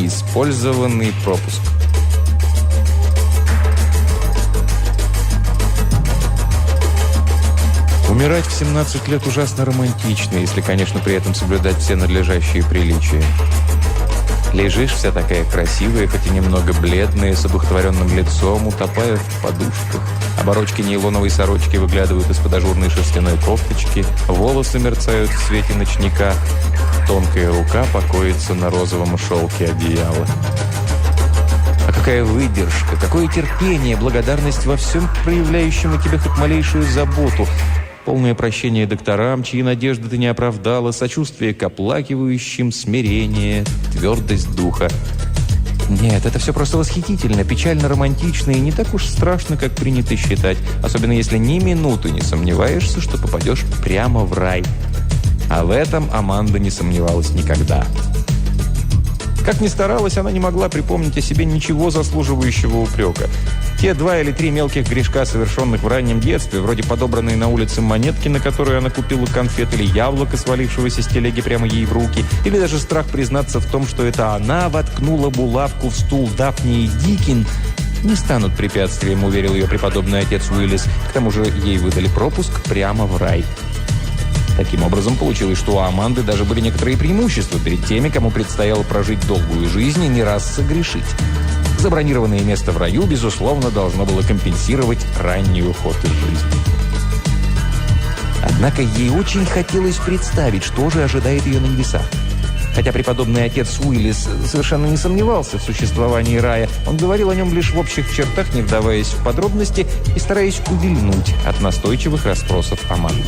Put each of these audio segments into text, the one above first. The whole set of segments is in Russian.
неиспользованный пропуск. Умирать в 17 лет ужасно романтично, если, конечно, при этом соблюдать все надлежащие приличия. Лежишь вся такая красивая, хоть и немного бледная, с одухотворенным лицом, утопая в подушках. Оборочки нейлоновой сорочки выглядывают из-под ажурной шерстяной кофточки, волосы мерцают в свете ночника, тонкая рука покоится на розовом шелке одеяла. А какая выдержка, какое терпение, благодарность во всем проявляющему тебе хоть малейшую заботу, полное прощение докторам, чьи надежды ты не оправдала, сочувствие к оплакивающим, смирение, твердость духа. Нет, это все просто восхитительно, печально романтично и не так уж страшно, как принято считать, особенно если ни минуты не сомневаешься, что попадешь прямо в рай. А в этом Аманда не сомневалась никогда. Как ни старалась, она не могла припомнить о себе ничего заслуживающего упрека. Те 2 или 3 мелких грешка, совершенных в раннем детстве, вроде подобранной на улице монетки, на которую она купила конфет, или яблоко, свалившегося с телеги прямо ей в руки, или даже страх признаться в том, что это она воткнула булавку в стул Дафни Дикин, не станут препятствием, уверил ее преподобный отец Уиллис. К тому же ей выдали пропуск прямо в рай. Таким образом, получилось, что у Аманды даже были некоторые преимущества перед теми, кому предстояло прожить долгую жизнь и не раз согрешить. Забронированное место в раю, безусловно, должно было компенсировать ранний уход из жизни. Однако ей очень хотелось представить, что же ожидает ее на небесах. Хотя преподобный отец Уиллис совершенно не сомневался в существовании рая, он говорил о нем лишь в общих чертах, не вдаваясь в подробности и стараясь увильнуть от настойчивых расспросов Аманды.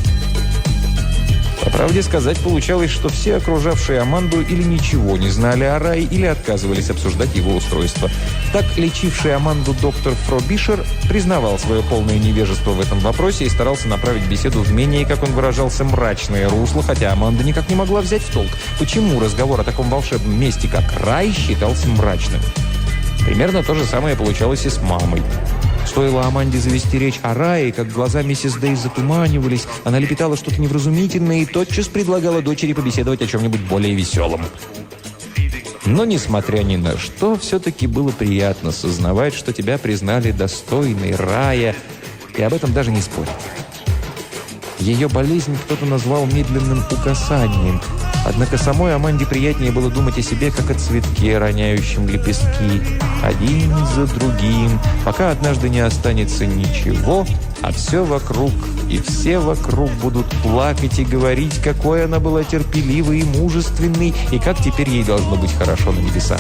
По правде сказать, получалось, что все окружавшие Аманду или ничего не знали о рае, или отказывались обсуждать его устройство. Так, лечивший Аманду доктор Фробишер признавал свое полное невежество в этом вопросе и старался направить беседу в менее, как он выражался, мрачное русло, хотя Аманда никак не могла взять в толк, почему разговор о таком волшебном месте, как рай, считался мрачным. Примерно то же самое получалось и с мамой. Стоило Аманде завести речь о рае, как глаза миссис Дэй затуманивались, она лепетала что-то невразумительное и тотчас предлагала дочери побеседовать о чем-нибудь более веселом. Но, несмотря ни на что, все-таки было приятно сознавать, что тебя признали достойной рая, и об этом даже не спорят. Ее болезнь кто-то назвал медленным угасанием, однако самой Аманде приятнее было думать о себе, как о цветке, роняющем лепестки, один за другим, пока однажды не останется ничего, а все вокруг и все вокруг будут плакать и говорить, какой она была терпеливой и мужественной, и как теперь ей должно быть хорошо на небесах.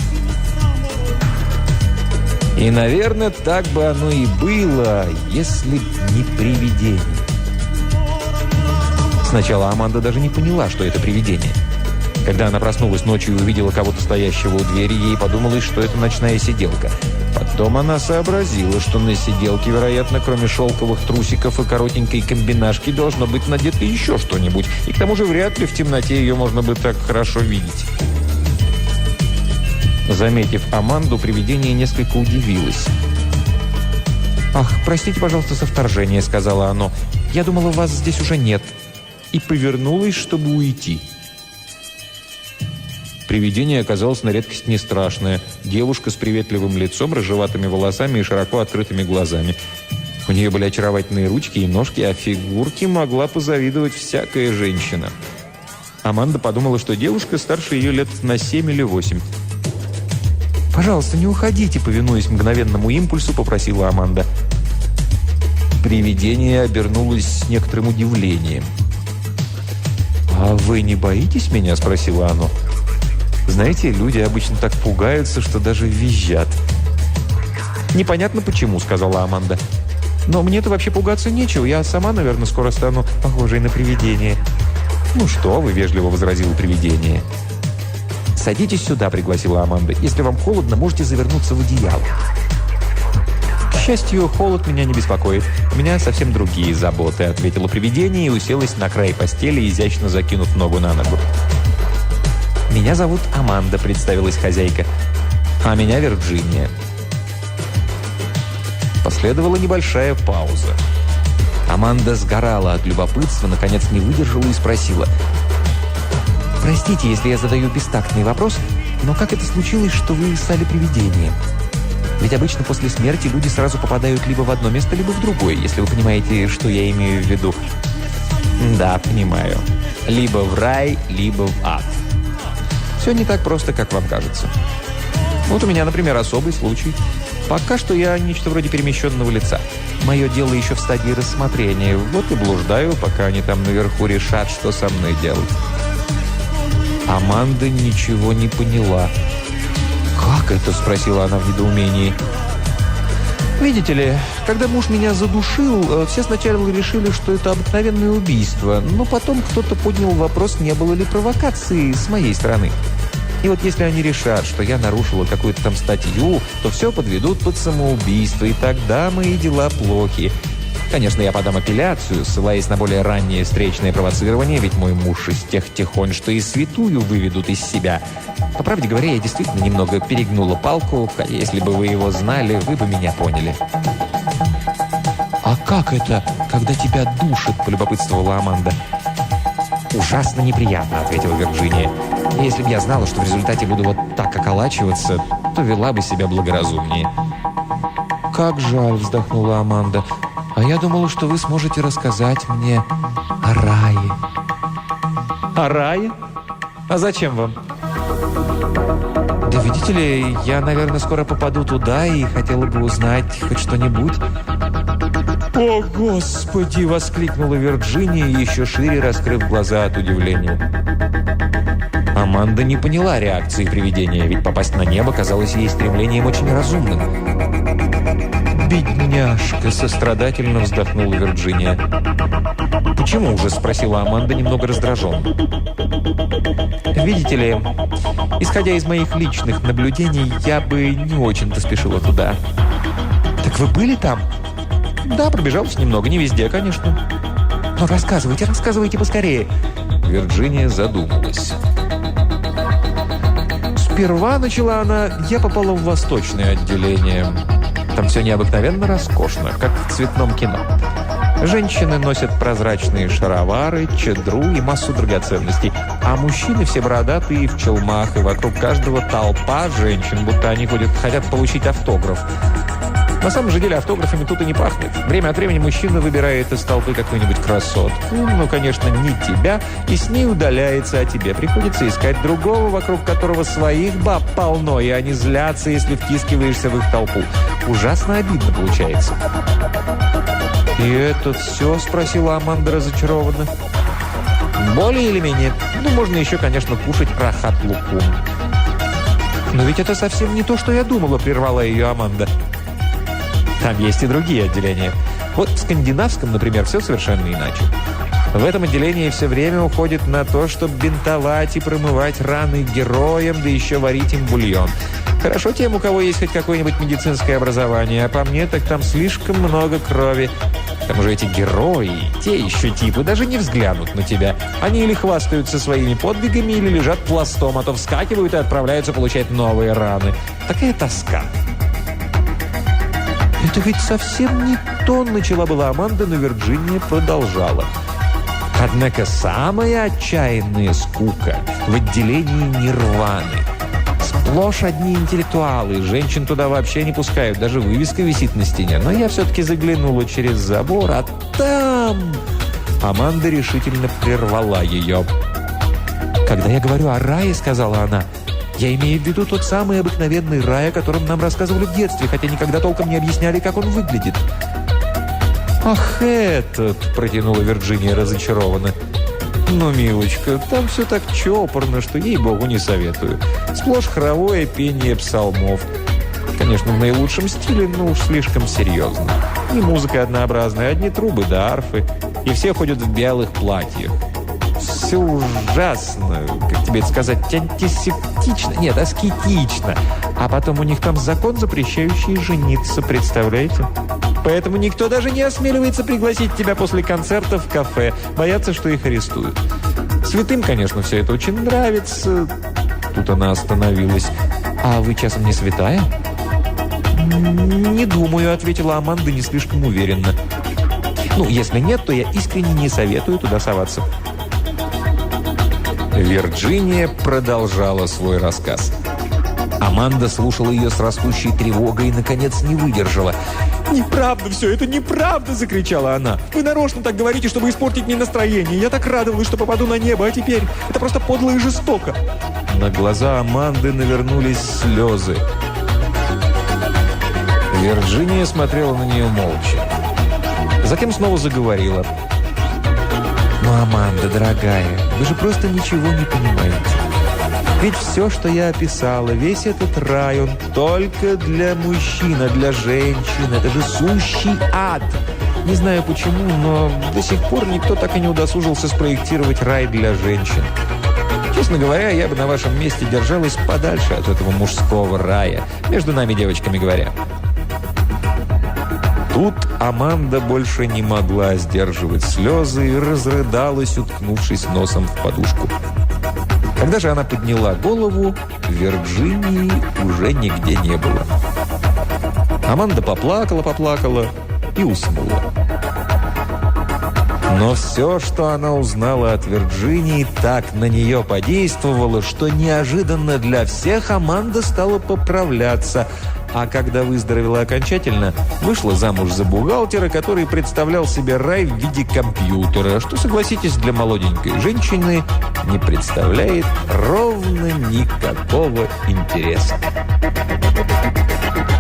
И, наверное, так бы оно и было, если б не привидение. Сначала Аманда даже не поняла, что это привидение. Когда она проснулась ночью и увидела кого-то стоящего у двери, ей подумалось, что это ночная сиделка. Потом она сообразила, что на сиделке, вероятно, кроме шелковых трусиков и коротенькой комбинашки, должно быть надето еще что-нибудь. И к тому же вряд ли в темноте ее можно бы так хорошо видеть. Заметив Аманду, привидение несколько удивилось. «Ах, простите, пожалуйста, за вторжение», — сказала оно. «Я думала, вас здесь уже нет». И повернулась, чтобы уйти. Привидение оказалось на редкость не страшное. Девушка с приветливым лицом, рыжеватыми волосами и широко открытыми глазами. У нее были очаровательные ручки и ножки, а фигурке могла позавидовать всякая женщина. Аманда подумала, что девушка старше ее лет на 7 или 8. «Пожалуйста, не уходите», — повинуясь мгновенному импульсу, попросила Аманда. Привидение обернулось с некоторым удивлением. «А вы не боитесь меня?» – спросило оно. «Знаете, люди обычно так пугаются, что даже визжат». «Непонятно почему», – сказала Аманда. «Но мне-то вообще пугаться нечего. Я сама, наверное, скоро стану похожей на привидение». «Ну что вы», – вежливо возразило привидение. «Садитесь сюда», – пригласила Аманда. «Если вам холодно, можете завернуться в одеяло». «К счастью, холод меня не беспокоит. У меня совсем другие заботы», — ответила привидение и уселась на край постели, изящно закинув ногу на ногу. «Меня зовут Аманда», — представилась хозяйка. «А меня Вирджиния». Последовала небольшая пауза. Аманда сгорала от любопытства, наконец не выдержала и спросила: «Простите, если я задаю бестактный вопрос, Но как это случилось, что вы стали привидением? Ведь обычно после смерти люди сразу попадают либо в одно место, либо в другое, если вы понимаете, что я имею в виду. Да, понимаю. Либо в рай, либо в ад. Все не так просто, как вам кажется. Вот у меня, например, особый случай. Пока что я нечто вроде перемещенного лица. Мое дело еще в стадии рассмотрения. Вот и блуждаю, пока они там наверху решат, что со мной делать. Аманда ничего не поняла. «Как это?» – спросила она в недоумении. «Видите ли, когда муж меня задушил, все сначала решили, что это обыкновенное убийство. Но потом кто-то поднял вопрос, не было ли провокации с моей стороны. И вот если они решат, что я нарушила какую-то там статью, то все подведут под самоубийство, и тогда мои дела плохи. Конечно, я подам апелляцию, ссылаясь на более раннее встречное провоцирование, ведь мой муж из тех тихонь, что и святую выведут из себя. По правде говоря, я действительно немного перегнула палку, а если бы вы его знали, вы бы меня поняли». «А как это, когда тебя душат?» – полюбопытствовала Аманда. «Ужасно неприятно», – ответила Вирджиния. «Если бы я знала, что в результате буду вот так околачиваться, то вела бы себя благоразумнее». «Как жаль», – вздохнула Аманда. «А я думала, что вы сможете рассказать мне о рае». «О рае? А зачем вам?» «Да видите ли, я, наверное, скоро попаду туда и хотела бы узнать хоть что-нибудь». «О, Господи!» – воскликнула Вирджиния, еще шире раскрыв глаза от удивления. Аманда не поняла реакции привидения, ведь попасть на небо казалось ей стремлением очень разумным. «Бедняжка!» – сострадательно вздохнула Вирджиния. «Почему же?» – спросила Аманда немного раздраженно. «Видите ли, исходя из моих личных наблюдений, я бы не очень-то спешила туда». «Так вы были там?» «Да, пробежалась немного, не везде, конечно». «Но рассказывайте, рассказывайте поскорее». Вирджиния задумалась. «Сперва, — начала она, — я попала в восточное отделение. Там все необыкновенно роскошно, как в цветном кино. Женщины носят прозрачные шаровары, чадру и массу драгоценностей, а мужчины все бородатые в челмах, и вокруг каждого толпа женщин, будто они хотят получить автограф. На самом же деле автографами тут и не пахнет. Время от времени мужчина выбирает из толпы какую-нибудь красотку, ну, конечно, не тебя, и с ней удаляется, а тебе приходится искать другого, вокруг которого своих баб полно, и они злятся, если втискиваешься в их толпу. Ужасно обидно получается». «И это все?» – спросила Аманда разочарованно. «Более или менее. Ну, можно еще, конечно, кушать рахат-лукум». «Но ведь это совсем не то, что я думала», – прервала ее Аманда. «Там есть и другие отделения. Вот в скандинавском, например, все совершенно иначе. В этом отделении все время уходит на то, чтобы бинтовать и промывать раны героям, да еще варить им бульон. Хорошо тем, у кого есть хоть какое-нибудь медицинское образование, а по мне, так там слишком много крови. К тому же эти герои, те еще типы, даже не взглянут на тебя. Они или хвастаются своими подвигами, или лежат пластом, а то вскакивают и отправляются получать новые раны. Такая тоска». «Это ведь совсем не то», — начала была Аманда, но Вирджиния продолжала. «Однако самая отчаянная скука в отделении Нирваны. Сплошь одни интеллектуалы, женщин туда вообще не пускают, даже вывеска висит на стене. Но я все-таки заглянула через забор, а там...» Аманда решительно прервала ее. «Когда я говорю о рае, — сказала она, — я имею в виду тот самый обыкновенный рай, о котором нам рассказывали в детстве, хотя никогда толком не объясняли, как он выглядит». «Ах, этот!» – протянула Вирджиния разочарованно. «Ну, милочка, там все так чопорно, что, ей-богу, не советую. Сплошь хоровое пение псалмов. Конечно, в наилучшем стиле, но уж слишком серьезно. И музыка однообразная, одни трубы да арфы, и все ходят в белых платьях. Все ужасно, как тебе это сказать, антисептично, нет, аскетично. А потом у них там закон, запрещающий жениться, представляете? Поэтому никто даже не осмеливается пригласить тебя после концерта в кафе. Боятся, что их арестуют. Святым, конечно, все это очень нравится». Тут она остановилась. «А вы часом не святая?» «Не думаю», — ответила Аманда не слишком уверенно. «Ну, если нет, то я искренне не советую туда соваться». Вирджиния продолжала свой рассказ. Аманда слушала ее с растущей тревогой и, наконец, не выдержала. «Неправда все, это неправда!» – закричала она. «Вы нарочно так говорите, чтобы испортить мне настроение. Я так радовалась, что попаду на небо, а теперь это просто подло и жестоко!» На глаза Аманды навернулись слезы. Вирджиния смотрела на нее молча. Затем снова заговорила. «Ну, Аманда, дорогая, вы же просто ничего не понимаете. Ведь все, что я описала, весь этот рай, он только для мужчин, а для женщин. Это же сущий ад. Не знаю почему, но до сих пор никто так и не удосужился спроектировать рай для женщин. Честно говоря, я бы на вашем месте держалась подальше от этого мужского рая. Между нами, девочками говоря». Тут Аманда больше не могла сдерживать слезы и разрыдалась, уткнувшись носом в подушку. Когда же она подняла голову, Вирджинии уже нигде не было. Аманда поплакала и уснула. Но все, что она узнала от Вирджинии, так на нее подействовало, что неожиданно для всех Аманда стала поправляться, а когда выздоровела окончательно, вышла замуж за бухгалтера, который представлял себе рай в виде компьютера, что, согласитесь, для молоденькой женщины не представляет ровно никакого интереса.